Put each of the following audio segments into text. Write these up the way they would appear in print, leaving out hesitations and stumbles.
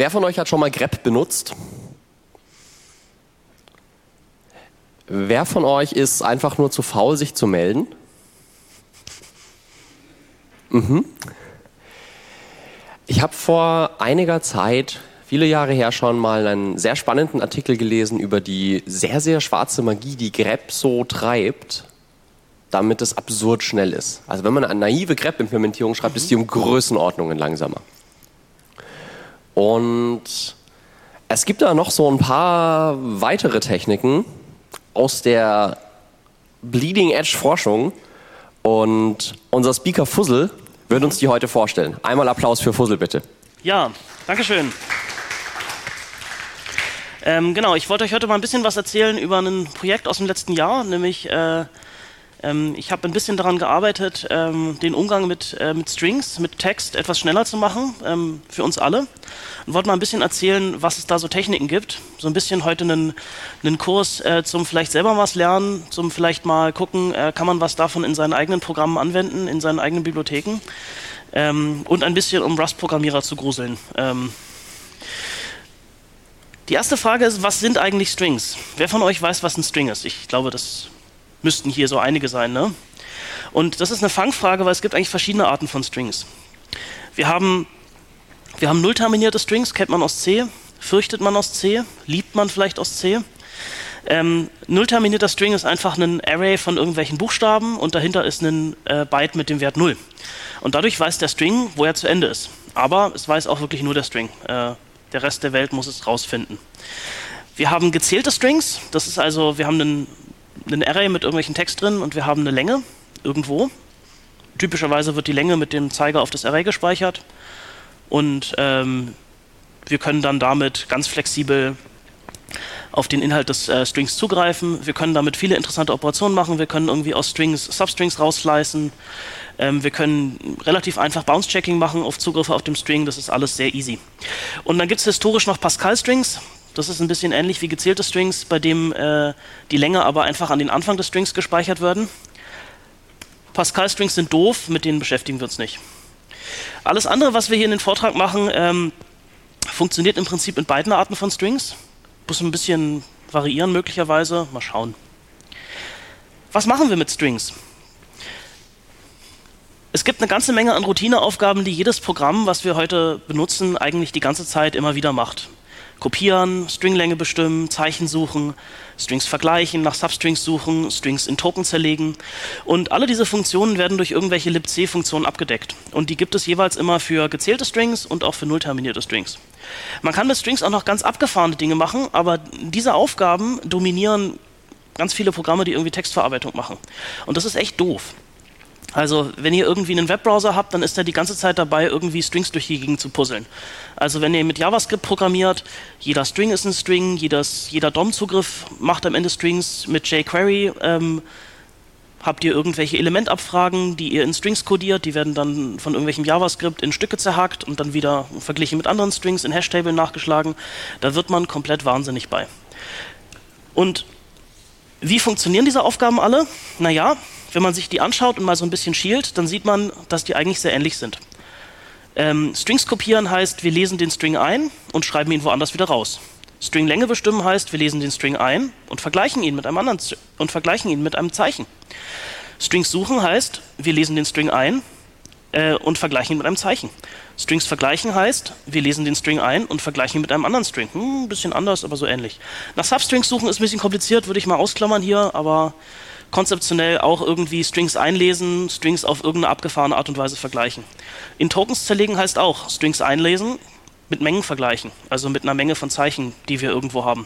Wer von euch hat schon mal grep benutzt? Wer von euch ist einfach nur zu faul, sich zu melden? Ich habe vor einiger Zeit, viele Jahre her schon mal einen sehr spannenden Artikel gelesen über die sehr, sehr schwarze Magie, die grep so treibt, damit es absurd schnell ist. Also wenn man eine naive grep-Implementierung schreibt, ist die um Größenordnungen langsamer. Und es gibt da noch so ein paar weitere Techniken aus der Bleeding-Edge-Forschung. Und unser Speaker Fussel wird uns die heute vorstellen. Einmal Applaus für Fussel, bitte. Ja, danke schön. Genau, ich wollte euch heute mal ein bisschen was erzählen über ein Projekt aus dem letzten Jahr, nämlich ich habe ein bisschen daran gearbeitet, den Umgang mit Strings, mit Text etwas schneller zu machen, für uns alle. Und wollte mal ein bisschen erzählen, was es da so Techniken gibt. So ein bisschen heute einen Kurs zum vielleicht selber was lernen, zum vielleicht mal gucken, kann man was davon in seinen eigenen Programmen anwenden, in seinen eigenen Bibliotheken. Und ein bisschen, um Rust-Programmierer zu gruseln. Die erste Frage ist, was sind eigentlich Strings? Wer von euch weiß, was ein String ist? Ich glaube, das müssten hier so einige sein, ne? Und das ist eine Fangfrage, weil es gibt eigentlich verschiedene Arten von Strings. Wir haben nullterminierte Strings, kennt man aus C, fürchtet man aus C, liebt man vielleicht aus C. Nullterminierter String ist einfach ein Array von irgendwelchen Buchstaben und dahinter ist ein Byte mit dem Wert 0. Und dadurch weiß der String, wo er zu Ende ist. Aber es weiß auch wirklich nur der String. Der Rest der Welt muss es rausfinden. Wir haben gezählte Strings, das ist also, wir haben einen Array mit irgendwelchen Text drin und wir haben eine Länge irgendwo. Typischerweise wird die Länge mit dem Zeiger auf das Array gespeichert und wir können dann damit ganz flexibel auf den Inhalt des Strings zugreifen. Wir können damit viele interessante Operationen machen. Wir können irgendwie aus Strings Substrings rausslicen. Wir können relativ einfach Bounce-Checking machen auf Zugriffe auf dem String. Das ist alles sehr easy. Und dann gibt es historisch noch Pascal-Strings. Das ist ein bisschen ähnlich wie gezählte Strings, bei dem die Länge aber einfach an den Anfang des Strings gespeichert werden. Pascal-Strings sind doof, mit denen beschäftigen wir uns nicht. Alles andere, was wir hier in den Vortrag machen, funktioniert im Prinzip mit beiden Arten von Strings. Muss ein bisschen variieren möglicherweise. Mal schauen. Was machen wir mit Strings? Es gibt eine ganze Menge an Routineaufgaben, die jedes Programm, was wir heute benutzen, eigentlich die ganze Zeit immer wieder macht. Kopieren, Stringlänge bestimmen, Zeichen suchen, Strings vergleichen, nach Substrings suchen, Strings in Token zerlegen. Und alle diese Funktionen werden durch irgendwelche libc-Funktionen abgedeckt. Und die gibt es jeweils immer für gezählte Strings und auch für nullterminierte Strings. Man kann mit Strings auch noch ganz abgefahrene Dinge machen, aber diese Aufgaben dominieren ganz viele Programme, die irgendwie Textverarbeitung machen. Und das ist echt doof. Also wenn ihr irgendwie einen Webbrowser habt, dann ist er die ganze Zeit dabei, irgendwie Strings durch die Gegend zu puzzeln. Also wenn ihr mit JavaScript programmiert, jeder String ist ein String, jeder DOM-Zugriff macht am Ende Strings. Mit jQuery habt ihr irgendwelche Elementabfragen, die ihr in Strings codiert, die werden dann von irgendwelchem JavaScript in Stücke zerhackt und dann wieder verglichen mit anderen Strings in Hashtabeln nachgeschlagen. Da wird man komplett wahnsinnig bei. Und wie funktionieren diese Aufgaben alle? Naja, wenn man sich die anschaut und mal so ein bisschen schielt, dann sieht man, dass die eigentlich sehr ähnlich sind. Strings kopieren heißt, wir lesen den String ein und schreiben ihn woanders wieder raus. Stringlänge bestimmen heißt, wir lesen den String ein und vergleichen ihn mit einem anderen und vergleichen ihn mit einem Zeichen. Strings suchen heißt, wir lesen den String ein und vergleichen ihn mit einem Zeichen. Strings vergleichen heißt, wir lesen den String ein und vergleichen ihn mit einem anderen String. Ein bisschen anders, aber so ähnlich. Nach Substrings suchen ist ein bisschen kompliziert, würde ich mal ausklammern hier, aber konzeptionell auch irgendwie Strings einlesen, Strings auf irgendeine abgefahrene Art und Weise vergleichen. In Tokens zerlegen heißt auch Strings einlesen, mit Mengen vergleichen, also mit einer Menge von Zeichen, die wir irgendwo haben.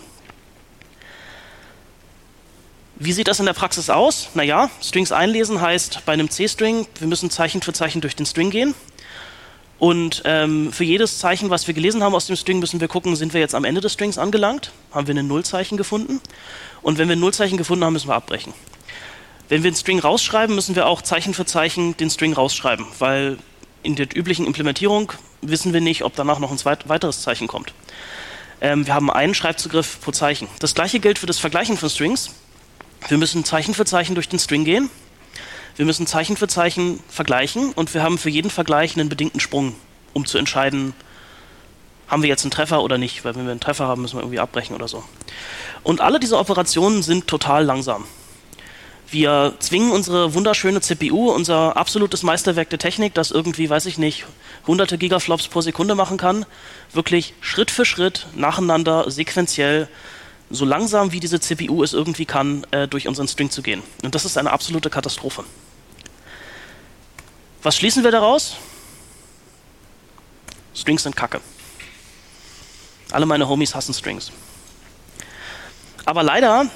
Wie sieht das in der Praxis aus? Naja, Strings einlesen heißt bei einem C-String, wir müssen Zeichen für Zeichen durch den String gehen. Und für jedes Zeichen, was wir gelesen haben aus dem String, müssen wir gucken, sind wir jetzt am Ende des Strings angelangt? Haben wir ein Nullzeichen gefunden? Und wenn wir ein Nullzeichen gefunden haben, müssen wir abbrechen. Wenn wir einen String rausschreiben, müssen wir auch Zeichen für Zeichen den String rausschreiben, weil in der üblichen Implementierung wissen wir nicht, ob danach noch ein weiteres Zeichen kommt. Wir haben einen Schreibzugriff pro Zeichen. Das gleiche gilt für das Vergleichen von Strings. Wir müssen Zeichen für Zeichen durch den String gehen. Wir müssen Zeichen für Zeichen vergleichen und wir haben für jeden Vergleich einen bedingten Sprung, um zu entscheiden, haben wir jetzt einen Treffer oder nicht, weil wenn wir einen Treffer haben, müssen wir irgendwie abbrechen oder so. Und alle diese Operationen sind total langsam. Wir zwingen unsere wunderschöne CPU, unser absolutes Meisterwerk der Technik, das irgendwie, weiß ich nicht, hunderte Gigaflops pro Sekunde machen kann, wirklich Schritt für Schritt, nacheinander, sequenziell, so langsam wie diese CPU es irgendwie kann, durch unseren String zu gehen. Und das ist eine absolute Katastrophe. Was schließen wir daraus? Strings sind Kacke. Alle meine Homies hassen Strings. Aber leider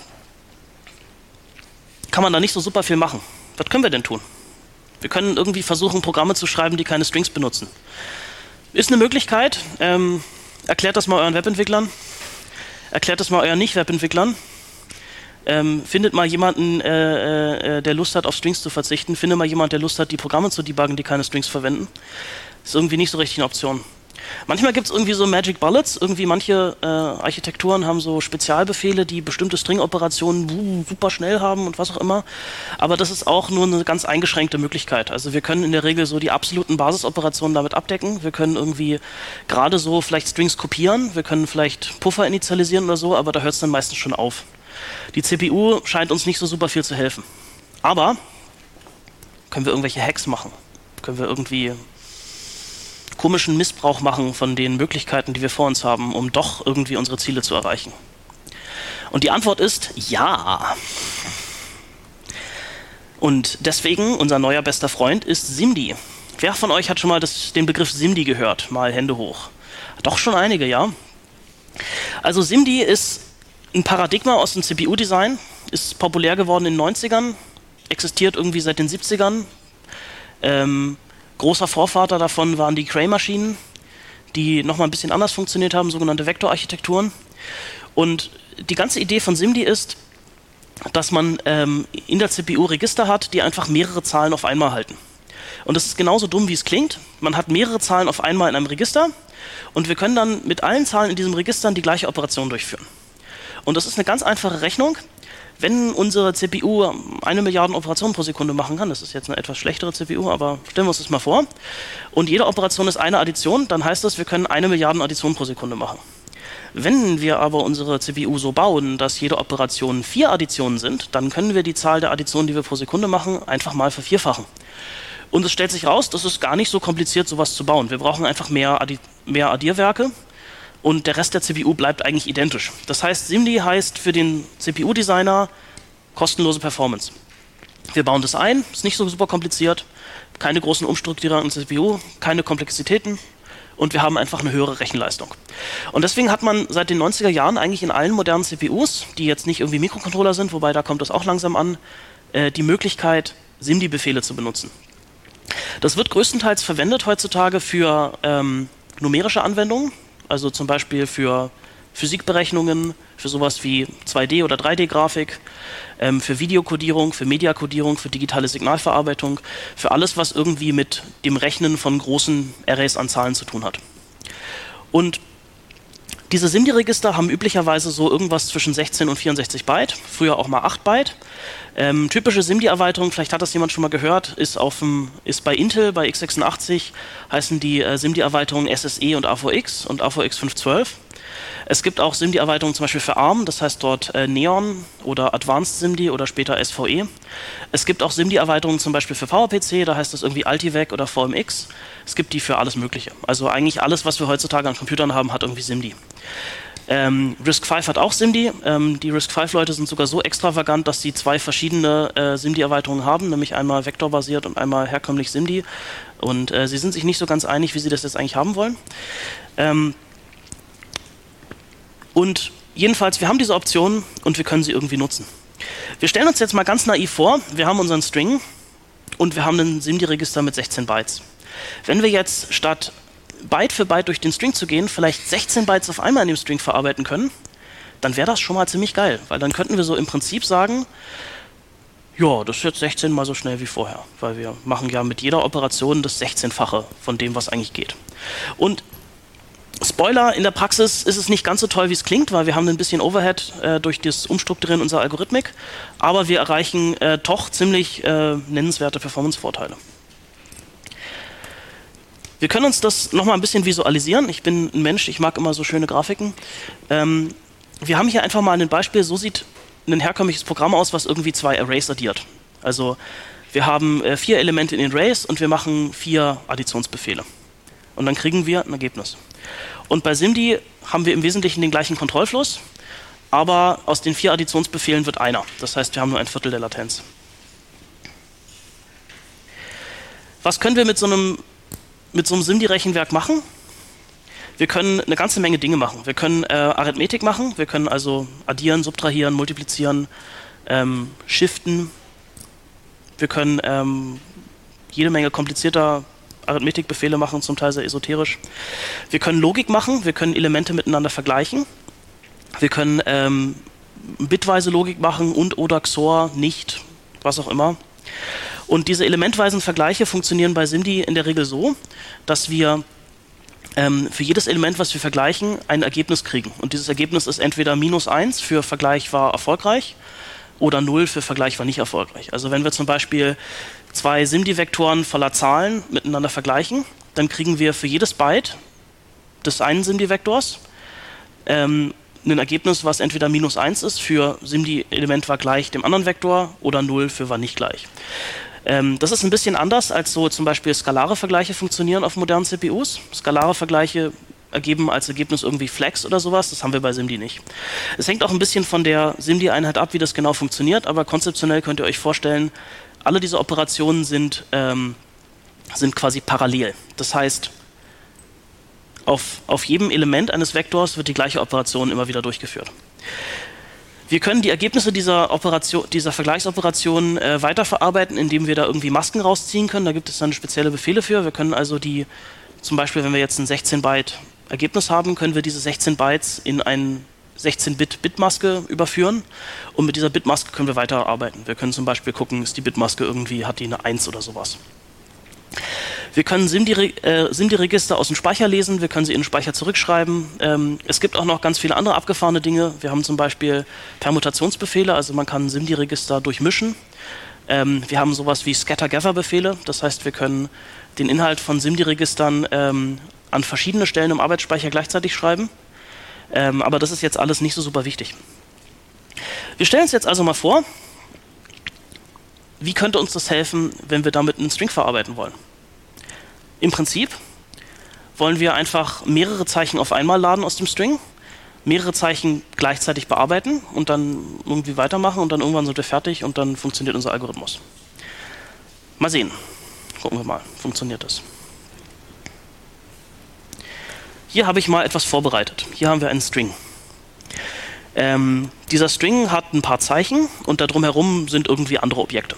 kann man da nicht so super viel machen. Was können wir denn tun? Wir können irgendwie versuchen, Programme zu schreiben, die keine Strings benutzen. Ist eine Möglichkeit. Erklärt das mal euren Webentwicklern. Erklärt das mal euren Nicht-Webentwicklern. Findet mal jemanden, der Lust hat, auf Strings zu verzichten. Findet mal jemanden, der Lust hat, die Programme zu debuggen, die keine Strings verwenden. Ist irgendwie nicht so richtig eine Option. Manchmal gibt es irgendwie so Magic Bullets. Irgendwie manche Architekturen haben so Spezialbefehle, die bestimmte String-Operationen super schnell haben und was auch immer. Aber das ist auch nur eine ganz eingeschränkte Möglichkeit. Also wir können in der Regel so die absoluten Basisoperationen damit abdecken. Wir können irgendwie gerade so vielleicht Strings kopieren. Wir können vielleicht Puffer initialisieren oder so, aber da hört es dann meistens schon auf. Die CPU scheint uns nicht so super viel zu helfen. Aber können wir irgendwelche Hacks machen? Können wir irgendwie komischen Missbrauch machen von den Möglichkeiten, die wir vor uns haben, um doch irgendwie unsere Ziele zu erreichen? Und die Antwort ist ja. Und deswegen, unser neuer bester Freund ist SIMD. Wer von euch hat schon mal den Begriff SIMD gehört? Mal Hände hoch. Doch schon einige, ja. Also SIMD ist ein Paradigma aus dem CPU-Design, ist populär geworden in den 90ern, existiert irgendwie seit den 70ern. Großer Vorvater davon waren die Cray-Maschinen, die nochmal ein bisschen anders funktioniert haben, sogenannte Vektorarchitekturen. Und die ganze Idee von SIMD ist, dass man in der CPU Register hat, die einfach mehrere Zahlen auf einmal halten. Und das ist genauso dumm, wie es klingt. Man hat mehrere Zahlen auf einmal in einem Register und wir können dann mit allen Zahlen in diesem Register die gleiche Operation durchführen. Und das ist eine ganz einfache Rechnung. Wenn unsere CPU 1 Milliarde Operationen pro Sekunde machen kann, das ist jetzt eine etwas schlechtere CPU, aber stellen wir uns das mal vor, und jede Operation ist eine Addition, dann heißt das, wir können 1 Milliarde Additionen pro Sekunde machen. Wenn wir aber unsere CPU so bauen, dass jede Operation 4 Additionen sind, dann können wir die Zahl der Additionen, die wir pro Sekunde machen, einfach mal vervierfachen. Und es stellt sich raus, das ist gar nicht so kompliziert, sowas zu bauen. Wir brauchen einfach mehr Addierwerke. Und der Rest der CPU bleibt eigentlich identisch. Das heißt, SIMD heißt für den CPU-Designer kostenlose Performance. Wir bauen das ein, ist nicht so super kompliziert, keine großen Umstrukturierungen in der CPU, keine Komplexitäten und wir haben einfach eine höhere Rechenleistung. Und deswegen hat man seit den 90er Jahren eigentlich in allen modernen CPUs, die jetzt nicht irgendwie Mikrocontroller sind, wobei da kommt das auch langsam an, die Möglichkeit, SIMD-Befehle zu benutzen. Das wird größtenteils verwendet heutzutage für numerische Anwendungen, also zum Beispiel für Physikberechnungen, für sowas wie 2D- oder 3D-Grafik, für Videokodierung, für Mediakodierung, für digitale Signalverarbeitung, für alles, was irgendwie mit dem Rechnen von großen Arrays an Zahlen zu tun hat. Und diese SIMD-Register haben üblicherweise so irgendwas zwischen 16 und 64 Byte, früher auch mal 8 Byte. Typische SIMD-Erweiterung, vielleicht hat das jemand schon mal gehört, ist bei Intel, bei x86 heißen die SIMD-Erweiterungen SSE und AVX und AVX 512. Es gibt auch SIMD-Erweiterungen zum Beispiel für ARM, das heißt dort Neon oder Advanced SIMD oder später SVE. Es gibt auch SIMD-Erweiterungen zum Beispiel für PowerPC, da heißt das irgendwie Altivec oder VMX. Es gibt die für alles Mögliche. Also eigentlich alles, was wir heutzutage an Computern haben, hat irgendwie SIMD. RISC-V hat auch SIMD. Die RISC-V-Leute sind sogar so extravagant, dass sie 2 verschiedene SIMD-Erweiterungen haben, nämlich einmal vektorbasiert und einmal herkömmlich SIMD. Und sie sind sich nicht so ganz einig, wie sie das jetzt eigentlich haben wollen. Und jedenfalls, wir haben diese Option und wir können sie irgendwie nutzen. Wir stellen uns jetzt mal ganz naiv vor, wir haben unseren String und wir haben ein SIMD-Register mit 16 Bytes. Wenn wir jetzt statt Byte für Byte durch den String zu gehen, vielleicht 16 Bytes auf einmal in dem String verarbeiten können, dann wäre das schon mal ziemlich geil, weil dann könnten wir so im Prinzip sagen, ja, das ist jetzt 16 mal so schnell wie vorher, weil wir machen ja mit jeder Operation das 16-fache von dem, was eigentlich geht. Und Spoiler, in der Praxis ist es nicht ganz so toll, wie es klingt, weil wir haben ein bisschen Overhead durch das Umstrukturieren unserer Algorithmik, aber wir erreichen doch ziemlich nennenswerte Performance-Vorteile. Wir können uns das nochmal ein bisschen visualisieren. Ich bin ein Mensch, ich mag immer so schöne Grafiken. Wir haben hier einfach mal ein Beispiel, so sieht ein herkömmliches Programm aus, was irgendwie 2 Arrays addiert. Also wir haben 4 Elemente in den Arrays und wir machen 4 Additionsbefehle. Und dann kriegen wir ein Ergebnis. Und bei SIMD haben wir im Wesentlichen den gleichen Kontrollfluss, aber aus den 4 Additionsbefehlen wird einer. Das heißt, wir haben nur ein Viertel der Latenz. Was können wir mit so einem SIMD-Rechenwerk machen? Wir können eine ganze Menge Dinge machen. Wir können Arithmetik machen, wir können also addieren, subtrahieren, multiplizieren, shiften. Wir können jede Menge komplizierter Arithmetikbefehle machen, zum Teil sehr esoterisch. Wir können Logik machen, wir können Elemente miteinander vergleichen. Wir können bitweise Logik machen und oder XOR, nicht, was auch immer. Und diese elementweisen Vergleiche funktionieren bei SIMD in der Regel so, dass wir für jedes Element, was wir vergleichen, ein Ergebnis kriegen. Und dieses Ergebnis ist entweder -1 für Vergleich war erfolgreich oder 0 für Vergleich war nicht erfolgreich. Also wenn wir zum Beispiel 2 SIMD-Vektoren voller Zahlen miteinander vergleichen, dann kriegen wir für jedes Byte des einen SIMD-Vektors ein Ergebnis, was entweder -1 ist für SIMD-Element war gleich dem anderen Vektor oder 0 für war nicht gleich. Das ist ein bisschen anders, als so zum Beispiel skalare Vergleiche funktionieren auf modernen CPUs. Skalare Vergleiche ergeben als Ergebnis irgendwie Flags oder sowas, das haben wir bei SIMD nicht. Es hängt auch ein bisschen von der SIMD-Einheit ab, wie das genau funktioniert, aber konzeptionell könnt ihr euch vorstellen, alle diese Operationen sind quasi parallel. Das heißt, auf jedem Element eines Vektors wird die gleiche Operation immer wieder durchgeführt. Wir können die Ergebnisse dieser Vergleichsoperation weiterverarbeiten, indem wir da irgendwie Masken rausziehen können. Da gibt es dann spezielle Befehle für. Wir können also zum Beispiel, wenn wir jetzt ein 16-Byte Ergebnis haben, können wir diese 16 Bytes in ein 16-Bit-Bitmaske überführen und mit dieser Bitmaske können wir weiterarbeiten. Wir können zum Beispiel gucken, ist die Bitmaske irgendwie, hat die eine 1 oder sowas. Wir können SIMD-Register aus dem Speicher lesen, wir können sie in den Speicher zurückschreiben. Es gibt auch noch ganz viele andere abgefahrene Dinge. Wir haben zum Beispiel Permutationsbefehle, also man kann SIMD-Register durchmischen. Wir haben sowas wie Scatter-Gather-Befehle, das heißt, wir können den Inhalt von SIMD-Registern an verschiedene Stellen im Arbeitsspeicher gleichzeitig schreiben. Aber das ist jetzt alles nicht so super wichtig. Wir stellen uns jetzt also mal vor, wie könnte uns das helfen, wenn wir damit einen String verarbeiten wollen? Im Prinzip wollen wir einfach mehrere Zeichen auf einmal laden aus dem String, mehrere Zeichen gleichzeitig bearbeiten und dann irgendwie weitermachen und dann irgendwann sind wir fertig und dann funktioniert unser Algorithmus. Mal sehen. Gucken wir mal, funktioniert das. Hier habe ich mal etwas vorbereitet. Hier haben wir einen String. Dieser String hat ein paar Zeichen und da drumherum sind irgendwie andere Objekte.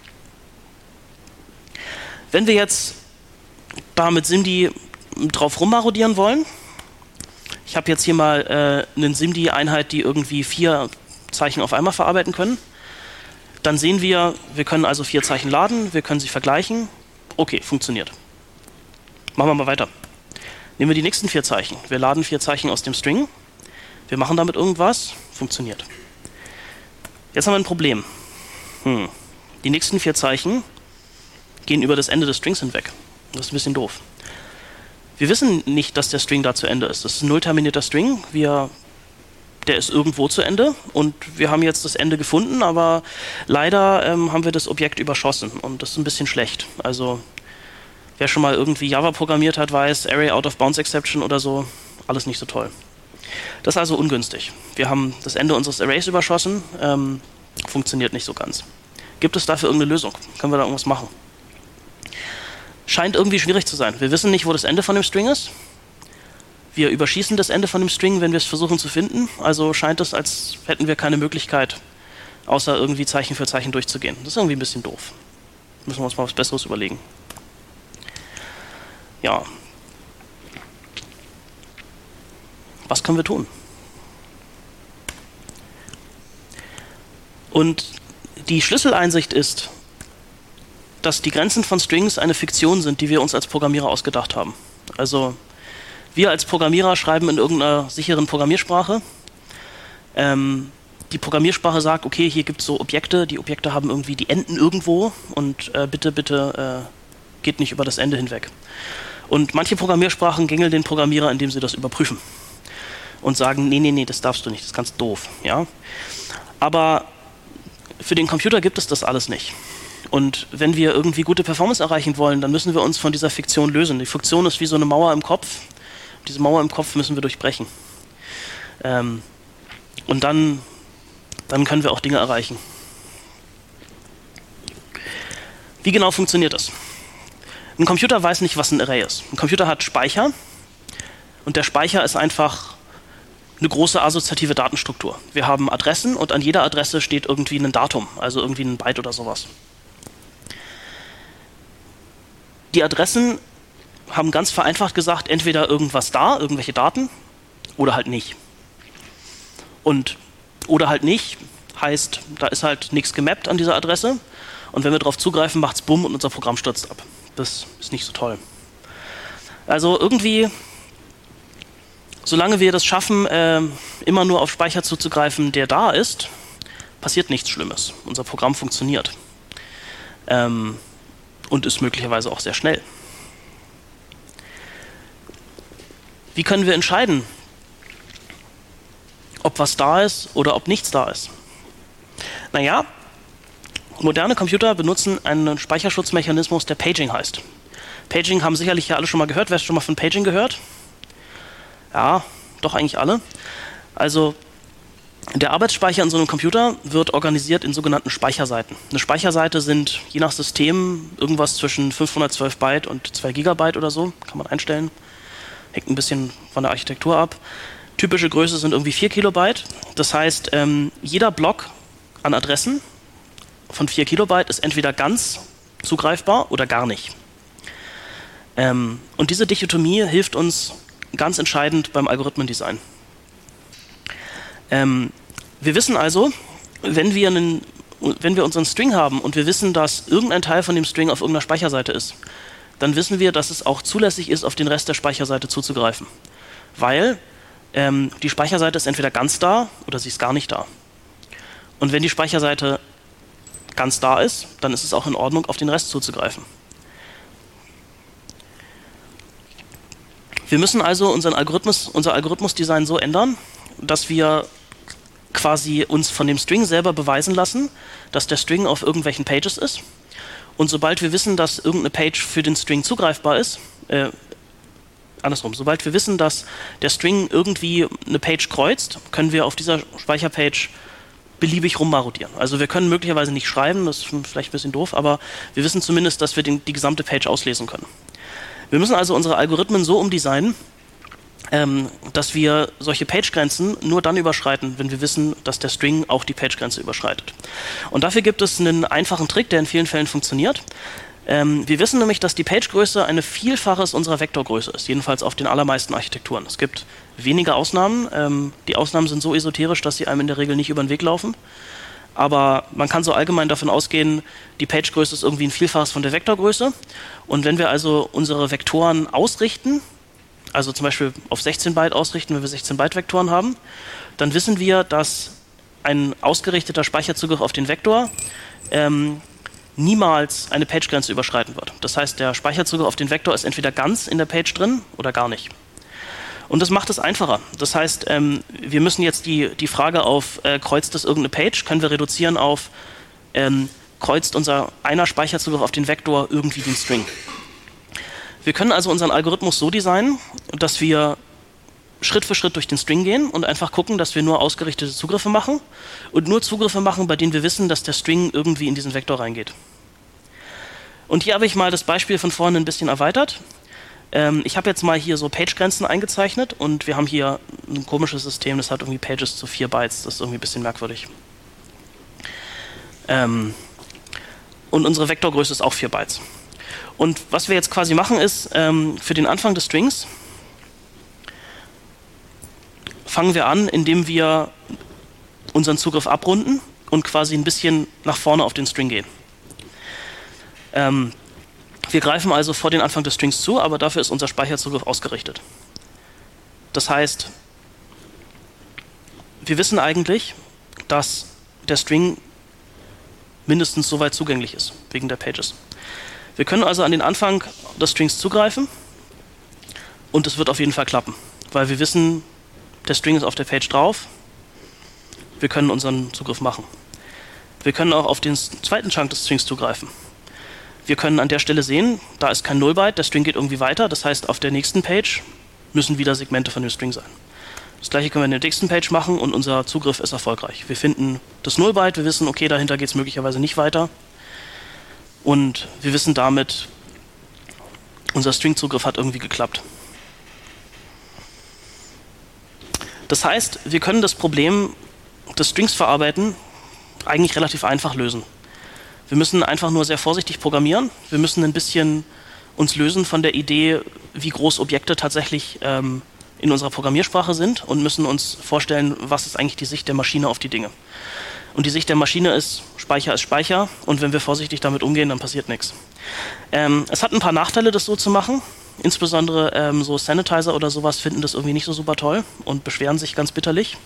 Wenn wir jetzt da mit SIMD drauf rummarodieren wollen, ich habe jetzt hier mal eine SIMD-Einheit, die irgendwie 4 Zeichen auf einmal verarbeiten können, dann sehen wir können also 4 Zeichen laden, wir können sie vergleichen. Okay, funktioniert. Machen wir mal weiter. Nehmen wir die nächsten 4 Zeichen. Wir laden 4 Zeichen aus dem String. Wir machen damit irgendwas. Funktioniert. Jetzt haben wir ein Problem. Die nächsten 4 Zeichen gehen über das Ende des Strings hinweg. Das ist ein bisschen doof. Wir wissen nicht, dass der String da zu Ende ist. Das ist ein null-terminierter String. Der ist irgendwo zu Ende und wir haben jetzt das Ende gefunden, aber leider haben wir das Objekt überschossen und das ist ein bisschen schlecht. Also wer schon mal irgendwie Java programmiert hat, weiß, Array Out of Bounds Exception oder so, alles nicht so toll. Das ist also ungünstig. Wir haben das Ende unseres Arrays überschossen, funktioniert nicht so ganz. Gibt es dafür irgendeine Lösung? Können wir da irgendwas machen? Scheint irgendwie schwierig zu sein. Wir wissen nicht, wo das Ende von dem String ist. Wir überschießen das Ende von dem String, wenn wir es versuchen zu finden. Also scheint es, als hätten wir keine Möglichkeit, außer irgendwie Zeichen für Zeichen durchzugehen. Das ist irgendwie ein bisschen doof. Müssen wir uns mal was Besseres überlegen. Ja. Was können wir tun? Und die Schlüsseleinsicht ist, dass die Grenzen von Strings eine Fiktion sind, die wir uns als Programmierer ausgedacht haben. Also wir als Programmierer schreiben in irgendeiner sicheren Programmiersprache. Die Programmiersprache sagt, okay, hier gibt es so Objekte, die Objekte haben irgendwie, die enden irgendwo und bitte geht nicht über das Ende hinweg. Und manche Programmiersprachen gängeln den Programmierer, indem sie das überprüfen und sagen, nee, das darfst du nicht, das ist ganz doof. Ja? Aber für den Computer gibt es das alles nicht. Und wenn wir irgendwie gute Performance erreichen wollen, dann müssen wir uns von dieser Fiktion lösen. Die Fiktion ist wie so eine Mauer im Kopf. Diese Mauer im Kopf müssen wir durchbrechen. Und dann können wir auch Dinge erreichen. Wie genau funktioniert das? Ein Computer weiß nicht, was ein Array ist. Ein Computer hat Speicher und der Speicher ist einfach eine große assoziative Datenstruktur. Wir haben Adressen und an jeder Adresse steht irgendwie ein Datum, also irgendwie ein Byte oder sowas. Die Adressen haben ganz vereinfacht gesagt, entweder irgendwas da, irgendwelche Daten, oder halt nicht. Und oder halt nicht heißt, da ist halt nichts gemappt an dieser Adresse und wenn wir darauf zugreifen, macht's bumm und unser Programm stürzt ab. Das ist nicht so toll. Also irgendwie, solange wir das schaffen, immer nur auf Speicher zuzugreifen, der da ist, passiert nichts Schlimmes. Unser Programm funktioniert. Und ist möglicherweise auch sehr schnell. Wie können wir entscheiden, ob was da ist oder ob nichts da ist? Naja, moderne Computer benutzen einen Speicherschutzmechanismus, der Paging heißt. Paging haben sicherlich ja alle schon mal gehört. Wer hat schon mal von Paging gehört? Ja, doch eigentlich alle. Also der Arbeitsspeicher in so einem Computer wird organisiert in sogenannten Speicherseiten. Eine Speicherseite sind je nach System irgendwas zwischen 512 Byte und 2 Gigabyte oder so. Kann man einstellen. Hängt ein bisschen von der Architektur ab. Typische Größe sind irgendwie 4 Kilobyte. Das heißt, jeder Block an Adressen von 4 Kilobyte ist entweder ganz zugreifbar oder gar nicht. Und diese Dichotomie hilft uns ganz entscheidend beim Algorithmendesign. Wir wissen also, wenn wir unseren String haben und wir wissen, dass irgendein Teil von dem String auf irgendeiner Speicherseite ist, dann wissen wir, dass es auch zulässig ist, auf den Rest der Speicherseite zuzugreifen. Weil die Speicherseite ist entweder ganz da oder sie ist gar nicht da. Und wenn die Speicherseite ganz da ist, dann ist es auch in Ordnung, auf den Rest zuzugreifen. Wir müssen also unser Algorithmusdesign so ändern, dass wir quasi uns von dem String selber beweisen lassen, dass der String auf irgendwelchen Pages ist. Und sobald wir wissen, dass irgendeine Page für den String zugreifbar ist, sobald wir wissen, dass der String irgendwie eine Page kreuzt, können wir auf dieser Speicherpage beliebig rummarodieren. Also wir können möglicherweise nicht schreiben, das ist vielleicht ein bisschen doof, aber wir wissen zumindest, dass wir die gesamte Page auslesen können. Wir müssen also unsere Algorithmen so umdesignen, dass wir solche Page-Grenzen nur dann überschreiten, wenn wir wissen, dass der String auch die Page-Grenze überschreitet. Und dafür gibt es einen einfachen Trick, der in vielen Fällen funktioniert. Wir wissen nämlich, dass die Page-Größe eine Vielfaches unserer Vektorgröße ist, jedenfalls auf den allermeisten Architekturen. Es gibt wenige Ausnahmen. Die Ausnahmen sind so esoterisch, dass sie einem in der Regel nicht über den Weg laufen. Aber man kann so allgemein davon ausgehen, die Page-Größe ist irgendwie ein Vielfaches von der Vektorgröße. Und wenn wir also unsere Vektoren ausrichten, also zum Beispiel auf 16 Byte ausrichten, wenn wir 16 Byte Vektoren haben, dann wissen wir, dass ein ausgerichteter Speicherzugriff auf den Vektor niemals eine Page-Grenze überschreiten wird. Das heißt, der Speicherzugriff auf den Vektor ist entweder ganz in der Page drin oder gar nicht. Und das macht es einfacher. Das heißt, wir müssen jetzt die Frage auf, kreuzt das irgendeine Page, können wir reduzieren auf, kreuzt unser einer Speicherzugriff auf den Vektor irgendwie den String. Wir können also unseren Algorithmus so designen, dass wir Schritt für Schritt durch den String gehen und einfach gucken, dass wir nur ausgerichtete Zugriffe machen und nur Zugriffe machen, bei denen wir wissen, dass der String irgendwie in diesen Vektor reingeht. Und hier habe ich mal das Beispiel von vorne ein bisschen erweitert. Ich habe jetzt mal hier so Page-Grenzen eingezeichnet und wir haben hier ein komisches System, das hat irgendwie Pages zu 4 Bytes, das ist irgendwie ein bisschen merkwürdig. Und unsere Vektorgröße ist auch 4 Bytes. Und was wir jetzt quasi machen ist, für den Anfang des Strings fangen wir an, indem wir unseren Zugriff abrunden und quasi ein bisschen nach vorne auf den String gehen. Wir greifen also vor den Anfang des Strings zu, aber dafür ist unser Speicherzugriff ausgerichtet. Das heißt, wir wissen eigentlich, dass der String mindestens so weit zugänglich ist, wegen der Pages. Wir können also an den Anfang des Strings zugreifen und es wird auf jeden Fall klappen, weil wir wissen, der String ist auf der Page drauf, wir können unseren Zugriff machen. Wir können auch auf den zweiten Chunk des Strings zugreifen. Wir können an der Stelle sehen, da ist kein Nullbyte, der String geht irgendwie weiter, das heißt, auf der nächsten Page müssen wieder Segmente von dem String sein. Das gleiche können wir in der nächsten Page machen und unser Zugriff ist erfolgreich. Wir finden das Nullbyte, wir wissen, okay, dahinter geht es möglicherweise nicht weiter und wir wissen damit, unser String-Zugriff hat irgendwie geklappt. Das heißt, wir können das Problem des Strings verarbeiten eigentlich relativ einfach lösen. Wir müssen einfach nur sehr vorsichtig programmieren. Wir müssen ein bisschen uns lösen von der Idee, wie groß Objekte tatsächlich in unserer Programmiersprache sind und müssen uns vorstellen, was ist eigentlich die Sicht der Maschine auf die Dinge. Und die Sicht der Maschine ist Speicher und wenn wir vorsichtig damit umgehen, dann passiert nichts. Es hat ein paar Nachteile, das so zu machen. Insbesondere so Sanitizer oder sowas finden das irgendwie nicht so super toll und beschweren sich ganz bitterlich.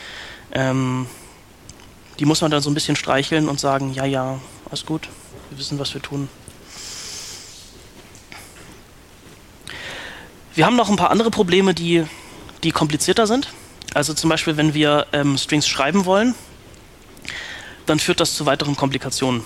Die muss man dann so ein bisschen streicheln und sagen, ja, alles gut, wir wissen, was wir tun. Wir haben noch ein paar andere Probleme, die komplizierter sind. Also zum Beispiel, wenn wir Strings schreiben wollen, dann führt das zu weiteren Komplikationen.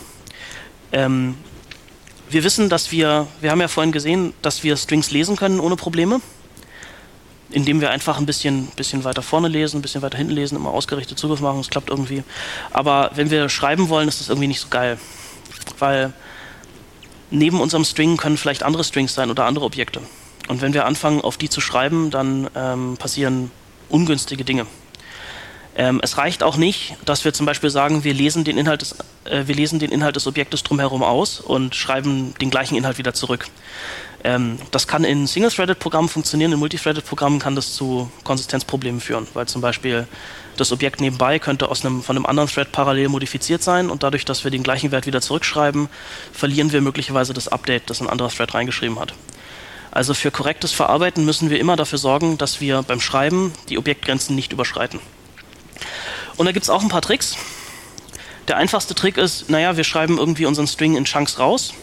Wir wissen, wir haben ja vorhin gesehen, dass wir Strings lesen können ohne Probleme, indem wir einfach ein bisschen weiter vorne lesen, ein bisschen weiter hinten lesen, immer ausgerichtet Zugriff machen, es klappt irgendwie. Aber wenn wir schreiben wollen, ist das irgendwie nicht so geil, weil neben unserem String können vielleicht andere Strings sein oder andere Objekte. Und wenn wir anfangen, auf die zu schreiben, dann passieren ungünstige Dinge. Es reicht auch nicht, dass wir zum Beispiel sagen, wir lesen den Inhalt des Objektes drumherum aus und schreiben den gleichen Inhalt wieder zurück. Das kann in Single-Threaded-Programmen funktionieren, in Multithreaded-Programmen kann das zu Konsistenzproblemen führen, weil zum Beispiel das Objekt nebenbei könnte von einem anderen Thread parallel modifiziert sein und dadurch, dass wir den gleichen Wert wieder zurückschreiben, verlieren wir möglicherweise das Update, das ein anderer Thread reingeschrieben hat. Also für korrektes Verarbeiten müssen wir immer dafür sorgen, dass wir beim Schreiben die Objektgrenzen nicht überschreiten. Und da gibt es auch ein paar Tricks. Der einfachste Trick ist, wir schreiben irgendwie unseren String in Chunks raus.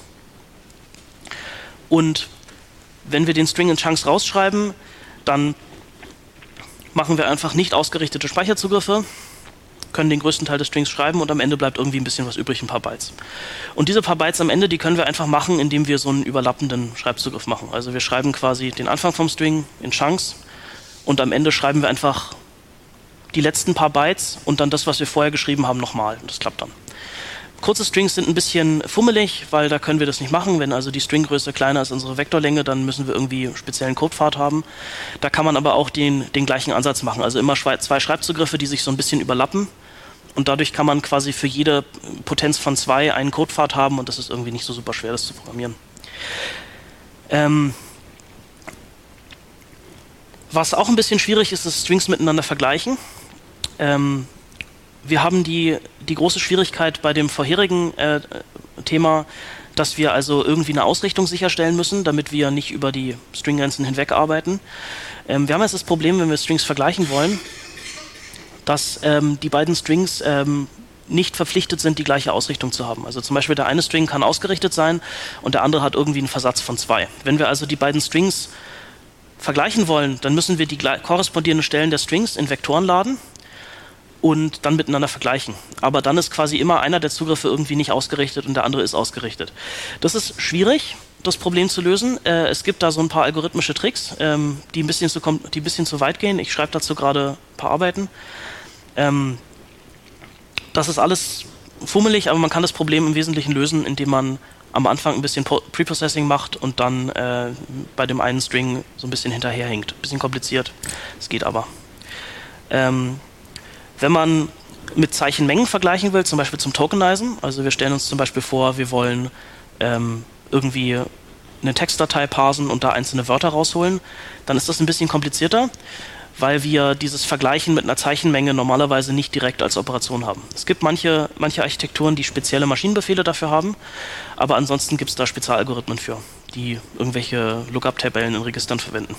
Und wenn wir den String in Chunks rausschreiben, dann machen wir einfach nicht ausgerichtete Speicherzugriffe, können den größten Teil des Strings schreiben und am Ende bleibt irgendwie ein bisschen was übrig, ein paar Bytes. Und diese paar Bytes am Ende, die können wir einfach machen, indem wir so einen überlappenden Schreibzugriff machen. Also wir schreiben quasi den Anfang vom String in Chunks und am Ende schreiben wir einfach die letzten paar Bytes und dann das, was wir vorher geschrieben haben, nochmal. Und das klappt dann. Kurze Strings sind ein bisschen fummelig, weil da können wir das nicht machen. Wenn also die Stringgröße kleiner ist als unsere Vektorlänge, dann müssen wir irgendwie einen speziellen Codepfad haben. Da kann man aber auch den gleichen Ansatz machen. Also immer zwei Schreibzugriffe, die sich so ein bisschen überlappen. Und dadurch kann man quasi für jede Potenz von 2 einen Codepfad haben und das ist irgendwie nicht so super schwer, das zu programmieren. Was auch ein bisschen schwierig ist, ist Strings miteinander vergleichen. Wir haben die große Schwierigkeit bei dem vorherigen Thema, dass wir also irgendwie eine Ausrichtung sicherstellen müssen, damit wir nicht über die Stringgrenzen hinweg arbeiten. Wir haben jetzt das Problem, wenn wir Strings vergleichen wollen, dass die beiden Strings nicht verpflichtet sind, die gleiche Ausrichtung zu haben. Also zum Beispiel der eine String kann ausgerichtet sein und der andere hat irgendwie einen Versatz von 2. Wenn wir also die beiden Strings vergleichen wollen, dann müssen wir die korrespondierenden Stellen der Strings in Vektoren laden und dann miteinander vergleichen. Aber dann ist quasi immer einer der Zugriffe irgendwie nicht ausgerichtet und der andere ist ausgerichtet. Das ist schwierig, das Problem zu lösen. Es gibt da so ein paar algorithmische Tricks, die ein bisschen zu weit gehen. Ich schreibe dazu gerade ein paar Arbeiten. Das ist alles fummelig, aber man kann das Problem im Wesentlichen lösen, indem man am Anfang ein bisschen Preprocessing macht und dann bei dem einen String so ein bisschen hinterherhinkt. Ein bisschen kompliziert, es geht aber. Wenn man mit Zeichenmengen vergleichen will, zum Beispiel zum Tokenizen, also wir stellen uns zum Beispiel vor, wir wollen irgendwie eine Textdatei parsen und da einzelne Wörter rausholen, dann ist das ein bisschen komplizierter, weil wir dieses Vergleichen mit einer Zeichenmenge normalerweise nicht direkt als Operation haben. Es gibt manche Architekturen, die spezielle Maschinenbefehle dafür haben, aber ansonsten gibt es da Spezialalgorithmen für, die irgendwelche Lookup-Tabellen in Registern verwenden.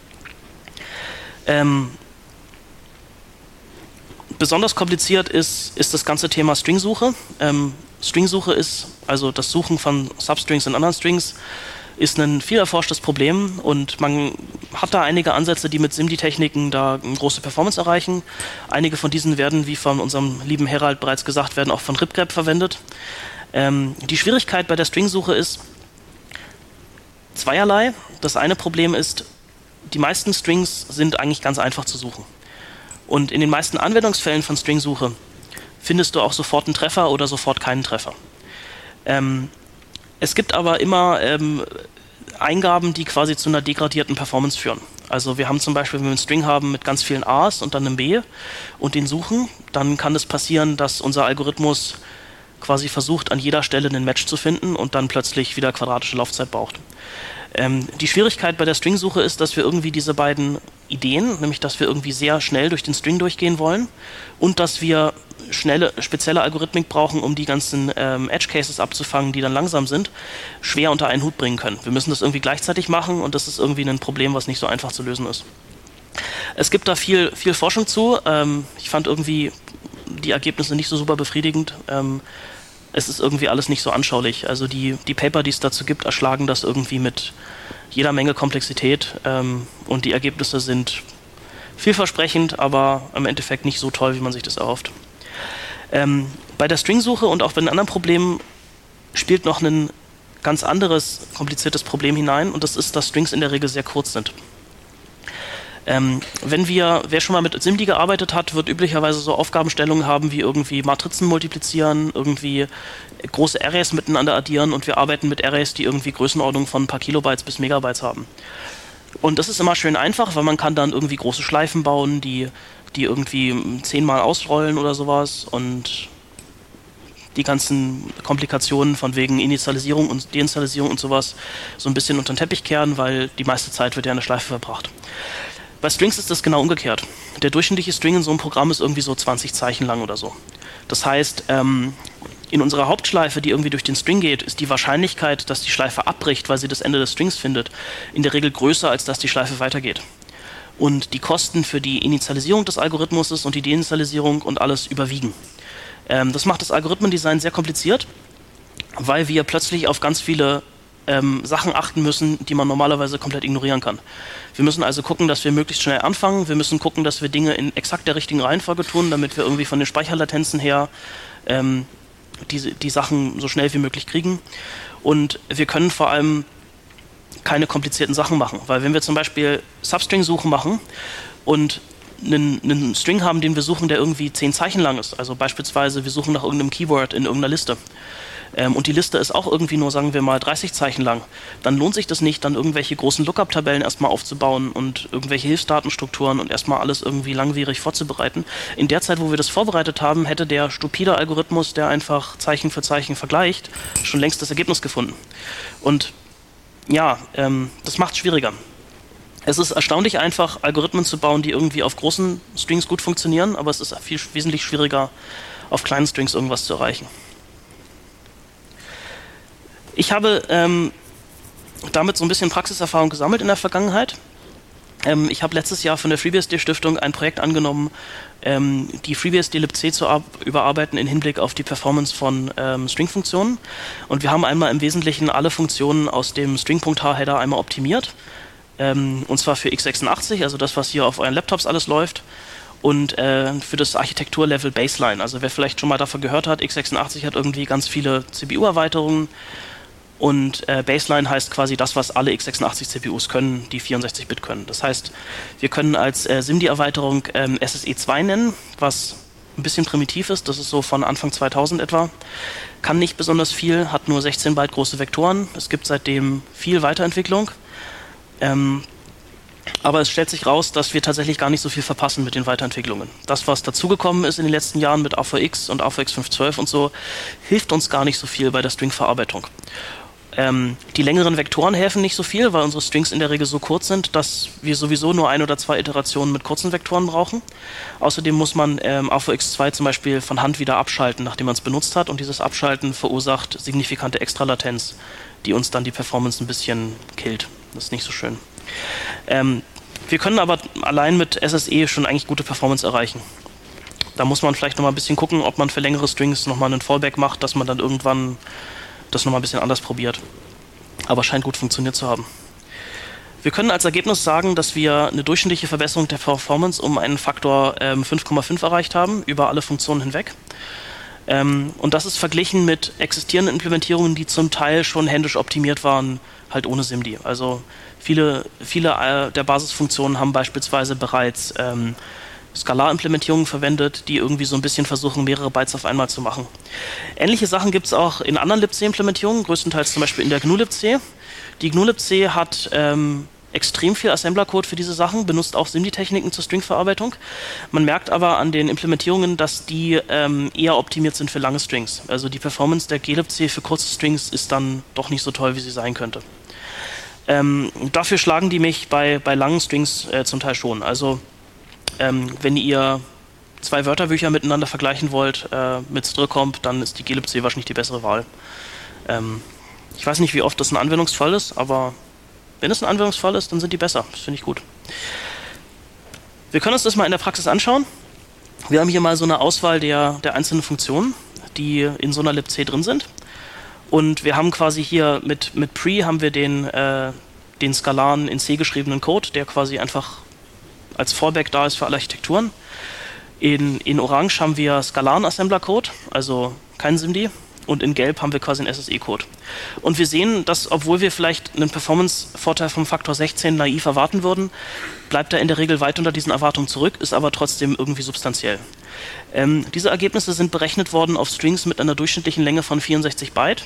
Besonders kompliziert ist das ganze Thema Stringsuche. Stringsuche ist, also das Suchen von Substrings in anderen Strings, ist ein viel erforschtes Problem und man hat da einige Ansätze, die mit SIMD-Techniken da eine große Performance erreichen. Einige von diesen werden, wie von unserem lieben Herald bereits gesagt, werden auch von RipGrep verwendet. Die Schwierigkeit bei der Stringsuche ist zweierlei. Das eine Problem ist, die meisten Strings sind eigentlich ganz einfach zu suchen. Und in den meisten Anwendungsfällen von Stringsuche findest du auch sofort einen Treffer oder sofort keinen Treffer. Es gibt aber immer Eingaben, die quasi zu einer degradierten Performance führen. Also wir haben zum Beispiel, wenn wir einen String haben mit ganz vielen A's und dann einem B und den suchen, dann kann es passieren, dass unser Algorithmus quasi versucht, an jeder Stelle einen Match zu finden und dann plötzlich wieder quadratische Laufzeit braucht. Die Schwierigkeit bei der Stringsuche ist, dass wir irgendwie diese beiden Ideen, nämlich dass wir irgendwie sehr schnell durch den String durchgehen wollen und dass wir spezielle Algorithmik brauchen, um die ganzen Edge Cases abzufangen, die dann langsam sind, schwer unter einen Hut bringen können. Wir müssen das irgendwie gleichzeitig machen und das ist irgendwie ein Problem, was nicht so einfach zu lösen ist. Es gibt da viel Forschung zu. Ich fand irgendwie die Ergebnisse nicht so super befriedigend. Es ist irgendwie alles nicht so anschaulich. Also die Paper, die es dazu gibt, erschlagen das irgendwie mit jeder Menge Komplexität und die Ergebnisse sind vielversprechend, aber im Endeffekt nicht so toll, wie man sich das erhofft. Bei der Stringsuche und auch bei den anderen Problemen spielt noch ein ganz anderes kompliziertes Problem hinein und das ist, dass Strings in der Regel sehr kurz sind. Wer schon mal mit SIMD gearbeitet hat, wird üblicherweise so Aufgabenstellungen haben wie irgendwie Matrizen multiplizieren, irgendwie große Arrays miteinander addieren und wir arbeiten mit Arrays, die irgendwie Größenordnung von ein paar Kilobytes bis Megabytes haben. Und das ist immer schön einfach, weil man kann dann irgendwie große Schleifen bauen, die irgendwie 10-mal ausrollen oder sowas und die ganzen Komplikationen von wegen Initialisierung und Deinitialisierung und sowas so ein bisschen unter den Teppich kehren, weil die meiste Zeit wird ja eine Schleife verbracht. Bei Strings ist das genau umgekehrt. Der durchschnittliche String in so einem Programm ist irgendwie so 20 Zeichen lang oder so. Das heißt, in unserer Hauptschleife, die irgendwie durch den String geht, ist die Wahrscheinlichkeit, dass die Schleife abbricht, weil sie das Ende des Strings findet, in der Regel größer, als dass die Schleife weitergeht. Und die Kosten für die Initialisierung des Algorithmus und die Deinitialisierung und alles überwiegen. Das macht das Algorithmendesign sehr kompliziert, weil wir plötzlich auf ganz viele Sachen achten müssen, die man normalerweise komplett ignorieren kann. Wir müssen also gucken, dass wir möglichst schnell anfangen. Wir müssen gucken, dass wir Dinge in exakt der richtigen Reihenfolge tun, damit wir irgendwie von den Speicherlatenzen her die Sachen so schnell wie möglich kriegen. Und wir können vor allem keine komplizierten Sachen machen, weil wenn wir zum Beispiel Substring-Suchen machen und einen String haben, den wir suchen, der irgendwie 10 Zeichen lang ist, also beispielsweise wir suchen nach irgendeinem Keyword in irgendeiner Liste, und die Liste ist auch irgendwie nur, sagen wir mal, 30 Zeichen lang, dann lohnt sich das nicht, dann irgendwelche großen Lookup-Tabellen erstmal aufzubauen und irgendwelche Hilfsdatenstrukturen und erstmal alles irgendwie langwierig vorzubereiten. In der Zeit, wo wir das vorbereitet haben, hätte der stupide Algorithmus, der einfach Zeichen für Zeichen vergleicht, schon längst das Ergebnis gefunden. Und ja, das macht es schwieriger. Es ist erstaunlich einfach, Algorithmen zu bauen, die irgendwie auf großen Strings gut funktionieren, aber es ist wesentlich schwieriger, auf kleinen Strings irgendwas zu erreichen. Ich habe damit so ein bisschen Praxiserfahrung gesammelt in der Vergangenheit. Ich habe letztes Jahr von der FreeBSD-Stiftung ein Projekt angenommen, die FreeBSD-libc zu überarbeiten im Hinblick auf die Performance von String-Funktionen. Und wir haben einmal im Wesentlichen alle Funktionen aus dem String.h-Header einmal optimiert. Und zwar für x86, also das, was hier auf euren Laptops alles läuft. Und für das Architekturlevel Baseline. Also wer vielleicht schon mal davon gehört hat, x86 hat irgendwie ganz viele CPU-Erweiterungen. Und Baseline heißt quasi das, was alle x86-CPUs können, die 64-Bit können. Das heißt, wir können als SIMD-Erweiterung SSE2 nennen, was ein bisschen primitiv ist. Das ist so von Anfang 2000 etwa. Kann nicht besonders viel, hat nur 16 Byte große Vektoren. Es gibt seitdem viel Weiterentwicklung. Aber es stellt sich raus, dass wir tatsächlich gar nicht so viel verpassen mit den Weiterentwicklungen. Das, was dazugekommen ist in den letzten Jahren mit AVX und AVX 512 und so, hilft uns gar nicht so viel bei der Stringverarbeitung. Die längeren Vektoren helfen nicht so viel, weil unsere Strings in der Regel so kurz sind, dass wir sowieso nur 1 oder 2 Iterationen mit kurzen Vektoren brauchen. Außerdem muss man AVX2 zum Beispiel von Hand wieder abschalten, nachdem man es benutzt hat. Und dieses Abschalten verursacht signifikante Extralatenz, die uns dann die Performance ein bisschen killt. Das ist nicht so schön. Wir können aber allein mit SSE schon eigentlich gute Performance erreichen. Da muss man vielleicht nochmal ein bisschen gucken, ob man für längere Strings nochmal einen Fallback macht, dass man dann irgendwann das nochmal ein bisschen anders probiert. aber scheint gut funktioniert zu haben. Wir können als Ergebnis sagen, dass wir eine durchschnittliche Verbesserung der Performance um einen Faktor 5,5 erreicht haben, über alle Funktionen hinweg. Und das ist verglichen mit existierenden Implementierungen, die zum Teil schon händisch optimiert waren, halt ohne SIMD. Also viele der Basisfunktionen haben beispielsweise bereits Scalar-Implementierungen verwendet, die irgendwie so ein bisschen versuchen, mehrere Bytes auf einmal zu machen. Ähnliche Sachen gibt es auch in anderen libc-Implementierungen, größtenteils zum Beispiel in der GNU-libc. Die GNU-libc hat extrem viel Assembler-Code für diese Sachen, benutzt auch SIMD-Techniken zur String-Verarbeitung. Man merkt aber an den Implementierungen, dass die eher optimiert sind für lange Strings. Also die Performance der glibc für kurze Strings ist dann doch nicht so toll, wie sie sein könnte. Dafür schlagen die mich bei langen Strings zum Teil schon. Also wenn ihr 2 Wörterbücher miteinander vergleichen wollt mit Strcomp, dann ist die glibc wahrscheinlich die bessere Wahl. Ich weiß nicht, wie oft das ein Anwendungsfall ist, aber wenn es ein Anwendungsfall ist, dann sind die besser. Das finde ich gut. Wir können uns das mal in der Praxis anschauen. Wir haben hier mal so eine Auswahl der einzelnen Funktionen, die in so einer libc drin sind. Und wir haben quasi hier mit Pre haben wir den Scalaren in C geschriebenen Code, der quasi einfach als Fallback da ist für alle Architekturen. In Orange haben wir Scalaren-Assembler-Code, also kein SIMD. Und in Gelb haben wir quasi einen SSE-Code. Und wir sehen, dass, obwohl wir vielleicht einen Performance-Vorteil vom Faktor 16 naiv erwarten würden, bleibt er in der Regel weit unter diesen Erwartungen zurück, ist aber trotzdem irgendwie substanziell. Diese Ergebnisse sind berechnet worden auf Strings mit einer durchschnittlichen Länge von 64 Byte.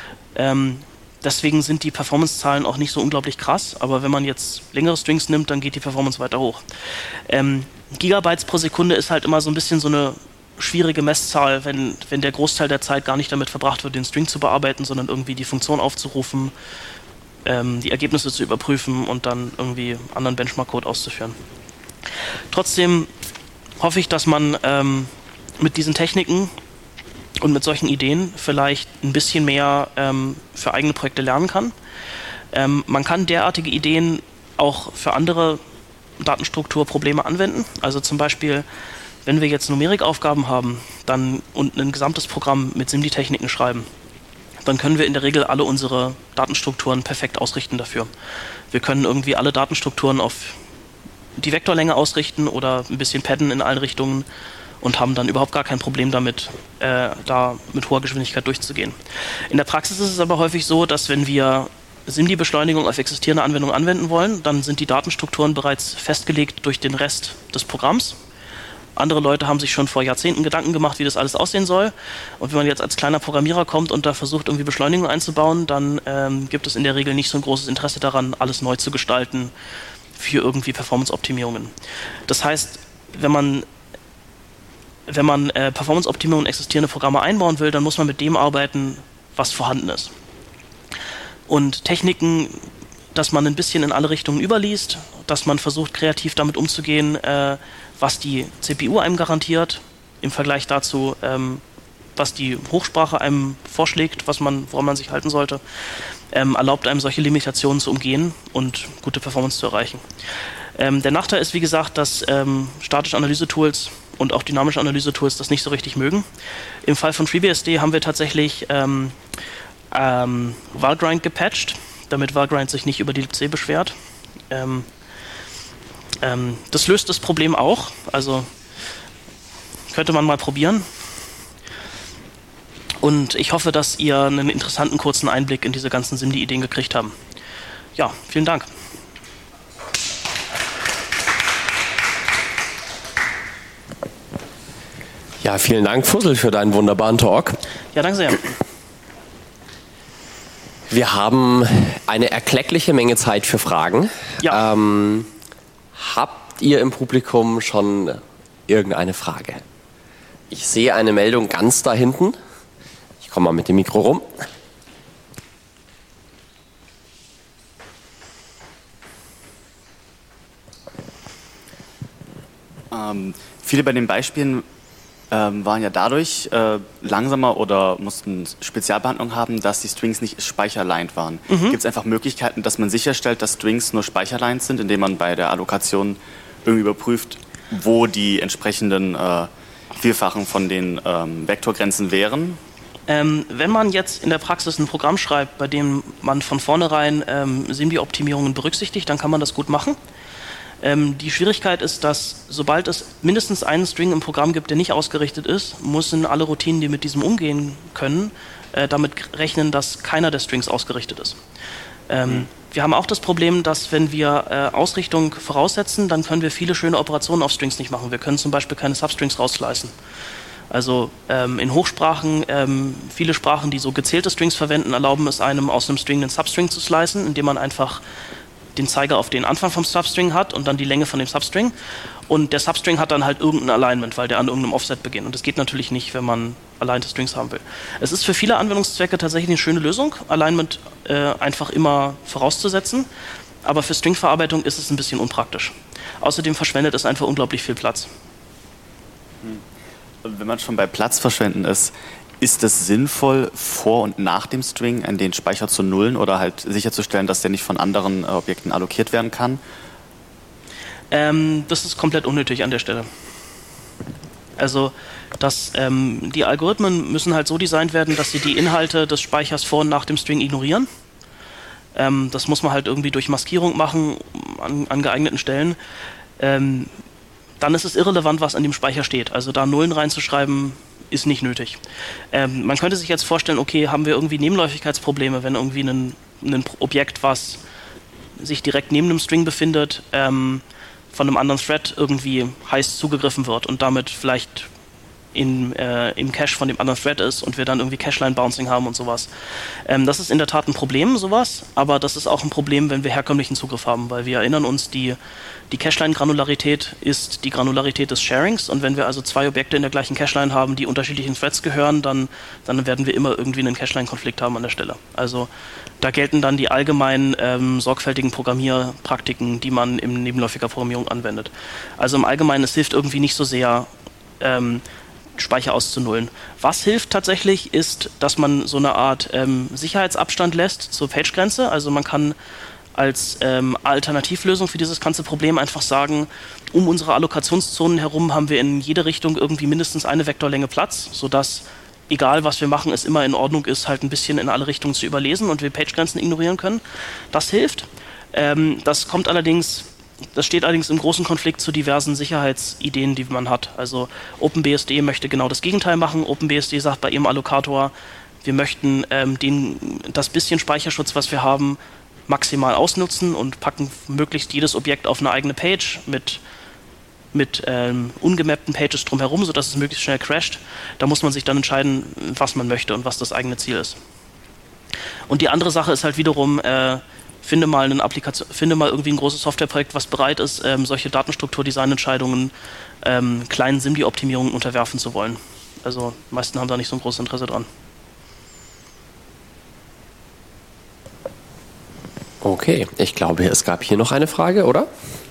Deswegen sind die Performance-Zahlen auch nicht so unglaublich krass, aber wenn man jetzt längere Strings nimmt, dann geht die Performance weiter hoch. Gigabytes pro Sekunde ist halt immer so ein bisschen so eine schwierige Messzahl, wenn der Großteil der Zeit gar nicht damit verbracht wird, den String zu bearbeiten, sondern irgendwie die Funktion aufzurufen, die Ergebnisse zu überprüfen und dann irgendwie anderen Benchmark-Code auszuführen. Trotzdem hoffe ich, dass man mit diesen Techniken und mit solchen Ideen vielleicht ein bisschen mehr für eigene Projekte lernen kann. Man kann derartige Ideen auch für andere Datenstrukturprobleme anwenden. Also zum Beispiel, wenn wir jetzt Numerikaufgaben haben und ein gesamtes Programm mit SIMD-Techniken schreiben, dann können wir in der Regel alle unsere Datenstrukturen perfekt ausrichten dafür. Wir können irgendwie alle Datenstrukturen auf die Vektorlänge ausrichten oder ein bisschen padden in allen Richtungen und haben dann überhaupt gar kein Problem damit, da mit hoher Geschwindigkeit durchzugehen. In der Praxis ist es aber häufig so, dass wenn wir SIMD-Beschleunigung auf existierende Anwendungen anwenden wollen, dann sind die Datenstrukturen bereits festgelegt durch den Rest des Programms. Andere Leute haben sich schon vor Jahrzehnten Gedanken gemacht, wie das alles aussehen soll. Und wenn man jetzt als kleiner Programmierer kommt und da versucht, irgendwie Beschleunigung einzubauen, dann gibt es in der Regel nicht so ein großes Interesse daran, alles neu zu gestalten für irgendwie Performance-Optimierungen. Das heißt, wenn man Performance-Optimierungen in existierende Programme einbauen will, dann muss man mit dem arbeiten, was vorhanden ist. Und Techniken, dass man ein bisschen in alle Richtungen überliest, dass man versucht, kreativ damit umzugehen, was die CPU einem garantiert, im Vergleich dazu, was die Hochsprache einem vorschlägt, woran man sich halten sollte, erlaubt einem solche Limitationen zu umgehen und gute Performance zu erreichen. Der Nachteil ist, wie gesagt, dass statische Analyse-Tools und auch dynamische Analyse-Tools das nicht so richtig mögen. Im Fall von FreeBSD haben wir tatsächlich Valgrind gepatcht, damit Valgrind sich nicht über die libc beschwert. Das löst das Problem auch, also könnte man mal probieren. Und ich hoffe, dass ihr einen interessanten kurzen Einblick in diese ganzen SIMD-Ideen gekriegt habt. Ja, vielen Dank. Ja, vielen Dank, Fussel, für deinen wunderbaren Talk. Ja, danke sehr. Wir haben eine erkleckliche Menge Zeit für Fragen. Ja. Habt ihr im Publikum schon irgendeine Frage? Ich sehe eine Meldung ganz da hinten. Ich komme mal mit dem Mikro rum. Viele bei den Beispielen waren ja dadurch langsamer oder mussten Spezialbehandlung haben, dass die Strings nicht speicherlined waren. Gibt es einfach Möglichkeiten, dass man sicherstellt, dass Strings nur speicherlined sind, indem man bei der Allokation irgendwie überprüft, wo die entsprechenden Vielfachen von den Vektorgrenzen wären? Wenn man jetzt in der Praxis ein Programm schreibt, bei dem man von vornherein SIMD-Optimierungen berücksichtigt, dann kann man das gut machen. Die Schwierigkeit ist, dass sobald es mindestens einen String im Programm gibt, der nicht ausgerichtet ist, müssen alle Routinen, die mit diesem umgehen können, damit rechnen, dass keiner der Strings ausgerichtet ist. Wir haben auch das Problem, dass wenn wir Ausrichtung voraussetzen, dann können wir viele schöne Operationen auf Strings nicht machen. Wir können zum Beispiel keine Substrings rausslicen. Also in Hochsprachen, viele Sprachen, die so gezählte Strings verwenden, erlauben es einem, aus einem String einen Substring zu slicen, indem man einfach den Zeiger auf den Anfang vom Substring hat und dann die Länge von dem Substring. Und der Substring hat dann halt irgendein Alignment, weil der an irgendeinem Offset beginnt. Und das geht natürlich nicht, wenn man alignte Strings haben will. Es ist für viele Anwendungszwecke tatsächlich eine schöne Lösung, Alignment einfach immer vorauszusetzen. Aber für Stringverarbeitung ist es ein bisschen unpraktisch. Außerdem verschwendet es einfach unglaublich viel Platz. Wenn man schon bei Platz verschwenden ist es sinnvoll, vor und nach dem String den Speicher zu nullen oder halt sicherzustellen, dass der nicht von anderen Objekten allokiert werden kann? Das ist komplett unnötig an der Stelle. Also die Algorithmen müssen halt so designt werden, dass sie die Inhalte des Speichers vor und nach dem String ignorieren. Das muss man halt irgendwie durch Maskierung machen an geeigneten Stellen. Dann ist es irrelevant, was an dem Speicher steht. Also da Nullen reinzuschreiben, ist nicht nötig. Man könnte sich jetzt vorstellen, okay, haben wir irgendwie Nebenläufigkeitsprobleme, wenn irgendwie ein Objekt, was sich direkt neben einem String befindet, von einem anderen Thread irgendwie heiß zugegriffen wird und damit vielleicht im Cache von dem anderen Thread ist und wir dann irgendwie Cache-Line-Bouncing haben und sowas. Das ist in der Tat ein Problem, sowas, aber das ist auch ein Problem, wenn wir herkömmlichen Zugriff haben, weil wir erinnern uns, die Cache-Line-Granularität ist die Granularität des Sharings und wenn wir also zwei Objekte in der gleichen Cache-Line haben, die unterschiedlichen Threads gehören, dann werden wir immer irgendwie einen Cache-Line-Konflikt haben an der Stelle. Also da gelten dann die allgemeinen sorgfältigen Programmierpraktiken, die man in nebenläufiger Programmierung anwendet. Also im Allgemeinen, es hilft irgendwie nicht so sehr, Speicher auszunullen. Was hilft tatsächlich, ist, dass man so eine Art Sicherheitsabstand lässt zur Page-Grenze. Also man kann als Alternativlösung für dieses ganze Problem einfach sagen, um unsere Allokationszonen herum haben wir in jede Richtung irgendwie mindestens eine Vektorlänge Platz, sodass egal was wir machen, es immer in Ordnung ist, halt ein bisschen in alle Richtungen zu überlesen und wir Page-Grenzen ignorieren können. Das hilft. Das steht allerdings im großen Konflikt zu diversen Sicherheitsideen, die man hat. Also OpenBSD möchte genau das Gegenteil machen. OpenBSD sagt bei ihrem Allokator, wir möchten das bisschen Speicherschutz, was wir haben, maximal ausnutzen und packen möglichst jedes Objekt auf eine eigene Page mit ungemappten Pages drumherum, sodass es möglichst schnell crasht. Da muss man sich dann entscheiden, was man möchte und was das eigene Ziel ist. Und die andere Sache ist halt wiederum, finde mal irgendwie ein großes Softwareprojekt, was bereit ist, solche Datenstruktur-Design-Entscheidungen kleinen SIMD-Optimierungen unterwerfen zu wollen. Also die meisten haben da nicht so ein großes Interesse dran. Okay, ich glaube, es gab hier noch eine Frage, oder?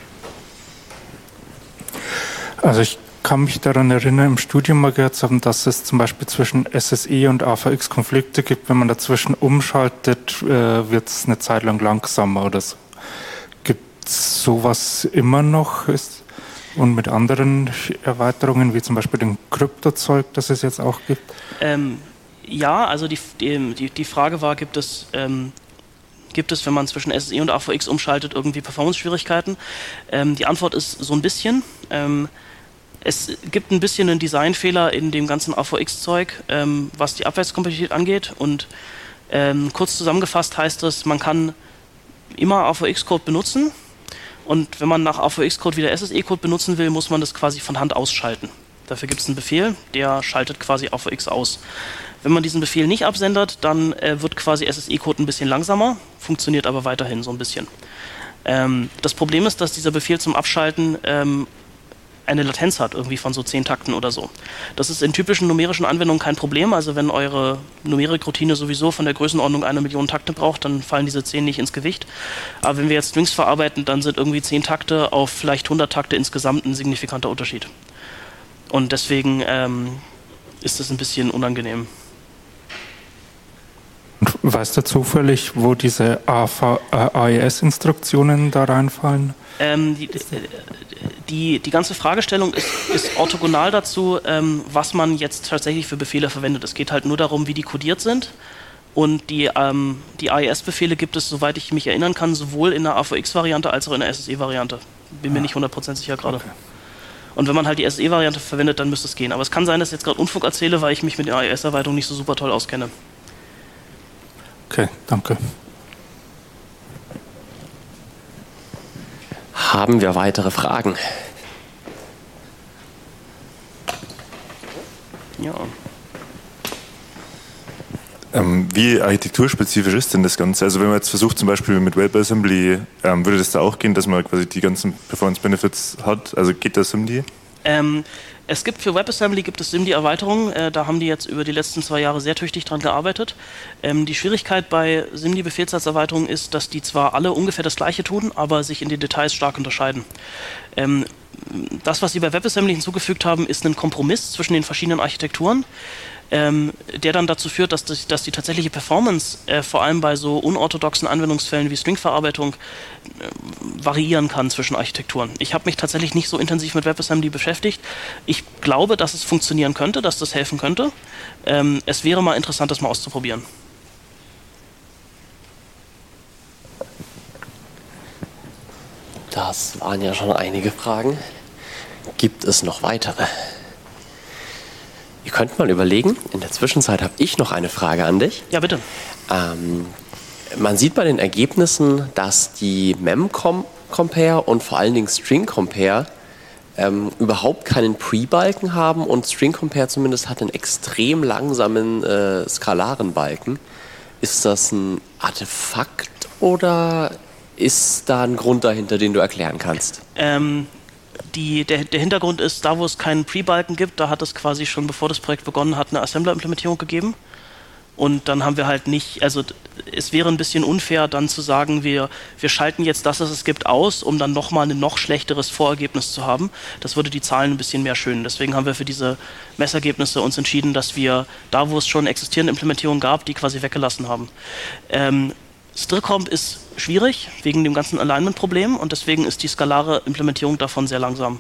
Also ich kann mich daran erinnern, im Studium mal gehört zu haben, dass es zum Beispiel zwischen SSE und AVX Konflikte gibt. Wenn man dazwischen umschaltet, wird es eine Zeit lang langsamer oder so. Gibt es sowas immer noch? Und mit anderen Erweiterungen, wie zum Beispiel dem Kryptozeug, das es jetzt auch gibt? Ja, also die Frage war, gibt es, wenn man zwischen SSE und AVX umschaltet, irgendwie Performance-Schwierigkeiten? Die Antwort ist so ein bisschen. Es gibt ein bisschen einen Designfehler in dem ganzen AVX-Zeug, was die Abwärtskompatibilität angeht. Und kurz zusammengefasst heißt es, man kann immer AVX-Code benutzen. Und wenn man nach AVX-Code wieder SSE-Code benutzen will, muss man das quasi von Hand ausschalten. Dafür gibt es einen Befehl, der schaltet quasi AVX aus. Wenn man diesen Befehl nicht absendet, dann wird quasi SSE-Code ein bisschen langsamer, funktioniert aber weiterhin so ein bisschen. Das Problem ist, dass dieser Befehl zum Abschalten eine Latenz hat, irgendwie von so 10 Takten oder so. Das ist in typischen numerischen Anwendungen kein Problem, also wenn eure Numerik-Routine sowieso von der Größenordnung 1 Million Takte braucht, dann fallen diese 10 nicht ins Gewicht. Aber wenn wir jetzt Strings verarbeiten, dann sind irgendwie 10 Takte auf vielleicht 100 Takte insgesamt ein signifikanter Unterschied. Und deswegen ist das ein bisschen unangenehm. Weißt du zufällig, wo diese AES-Instruktionen da reinfallen? Die ganze Fragestellung ist orthogonal dazu, was man jetzt tatsächlich für Befehle verwendet. Es geht halt nur darum, wie die codiert sind. Und die AES-Befehle gibt es, soweit ich mich erinnern kann, sowohl in der AVX-Variante als auch in der SSE-Variante. Bin mir nicht 100% sicher gerade. Okay. Und wenn man halt die SSE-Variante verwendet, dann müsste es gehen. Aber es kann sein, dass ich jetzt gerade Unfug erzähle, weil ich mich mit der AES-Erweiterung nicht so super toll auskenne. Okay, danke. Haben wir weitere Fragen? Ja. Wie architekturspezifisch ist denn das Ganze? Also wenn man jetzt versucht, zum Beispiel mit WebAssembly, würde das da auch gehen, dass man quasi die ganzen Performance-Benefits hat? Also geht das SIMD? Es gibt für WebAssembly SIMD-Erweiterungen, da haben die jetzt über die letzten 2 Jahre sehr tüchtig dran gearbeitet. Die Schwierigkeit bei SIMD-Befehlssatzerweiterungen ist, dass die zwar alle ungefähr das Gleiche tun, aber sich in den Details stark unterscheiden. Das, was sie bei WebAssembly hinzugefügt haben, ist ein Kompromiss zwischen den verschiedenen Architekturen, der dann dazu führt, dass die tatsächliche Performance vor allem bei so unorthodoxen Anwendungsfällen wie Stringverarbeitung variieren kann zwischen Architekturen. Ich habe mich tatsächlich nicht so intensiv mit WebAssembly beschäftigt. Ich glaube, dass es funktionieren könnte, dass das helfen könnte. Es wäre mal interessant, das mal auszuprobieren. Das waren ja schon einige Fragen. Gibt es noch weitere? Ihr könnt mal überlegen, in der Zwischenzeit habe ich noch eine Frage an dich. Ja, bitte. Man sieht bei den Ergebnissen, dass die Mem-Compare und vor allen Dingen String-Compare überhaupt keinen Pre-Balken haben und String-Compare zumindest hat einen extrem langsamen skalaren Balken. Ist das ein Artefakt oder ist da ein Grund dahinter, den du erklären kannst? Der Hintergrund ist, da wo es keinen Pre-Balken gibt, da hat es quasi schon, bevor das Projekt begonnen hat, eine Assembler-Implementierung gegeben. Und dann haben wir halt nicht, also es wäre ein bisschen unfair, dann zu sagen, wir schalten jetzt das, was es gibt, aus, um dann nochmal ein noch schlechteres Vorergebnis zu haben. Das würde die Zahlen ein bisschen mehr schönen. Deswegen haben wir für diese Messergebnisse uns entschieden, dass wir da, wo es schon existierende Implementierungen gab, die quasi weggelassen haben. Strcomp ist schwierig, wegen dem ganzen Alignment-Problem und deswegen ist die skalare Implementierung davon sehr langsam.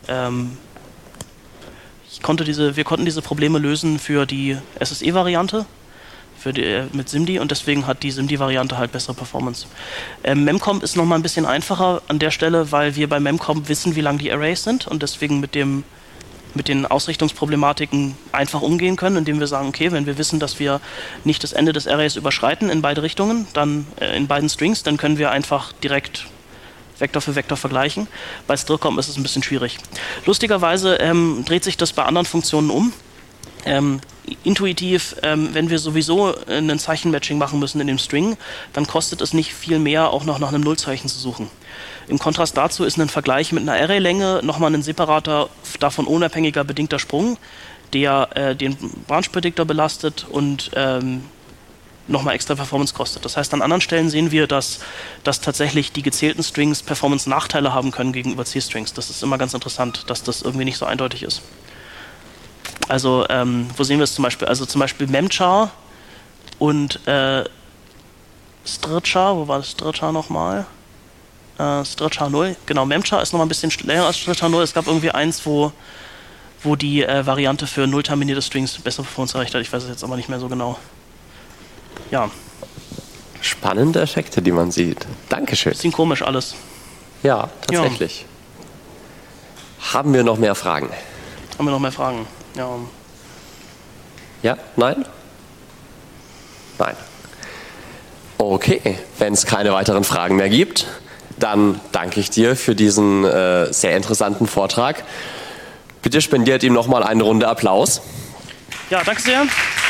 Wir konnten diese Probleme lösen für die SSE-Variante, mit SIMD und deswegen hat die SIMD-Variante halt bessere Performance. Memcomp ist nochmal ein bisschen einfacher an der Stelle, weil wir bei Memcomp wissen, wie lang die Arrays sind und deswegen mit den Ausrichtungsproblematiken einfach umgehen können, indem wir sagen, okay, wenn wir wissen, dass wir nicht das Ende des Arrays überschreiten in beide Richtungen, dann in beiden Strings, dann können wir einfach direkt Vektor für Vektor vergleichen. Bei Strcomp ist es ein bisschen schwierig. Lustigerweise dreht sich das bei anderen Funktionen um. Intuitiv, wenn wir sowieso ein Zeichenmatching machen müssen in dem String, dann kostet es nicht viel mehr, auch noch nach einem Nullzeichen zu suchen. Im Kontrast dazu ist ein Vergleich mit einer Arraylänge nochmal ein separater, davon unabhängiger bedingter Sprung, der den Branch Predictor belastet und nochmal extra Performance kostet. Das heißt, an anderen Stellen sehen wir, dass tatsächlich die gezählten Strings Performance-Nachteile haben können gegenüber C-Strings. Das ist immer ganz interessant, dass das irgendwie nicht so eindeutig ist. Also, wo sehen wir es zum Beispiel? Also zum Beispiel Memchar und Strchar, wo war das Strchar nochmal? Strchar 0, genau, Memchar ist nochmal ein bisschen länger als Strchar 0. Es gab irgendwie eins, wo die Variante für null-terminierte Strings bessere Performance erreicht hat. Ich weiß es jetzt aber nicht mehr so genau. Ja. Spannende Effekte, die man sieht. Dankeschön. Bisschen komisch alles. Ja, tatsächlich. Ja. Haben wir noch mehr Fragen? Haben wir noch mehr Fragen? Ja. Ja? Nein? Nein. Okay, wenn es keine weiteren Fragen mehr gibt, dann danke ich dir für diesen sehr interessanten Vortrag. Bitte spendiert ihm nochmal eine Runde Applaus. Ja, danke sehr.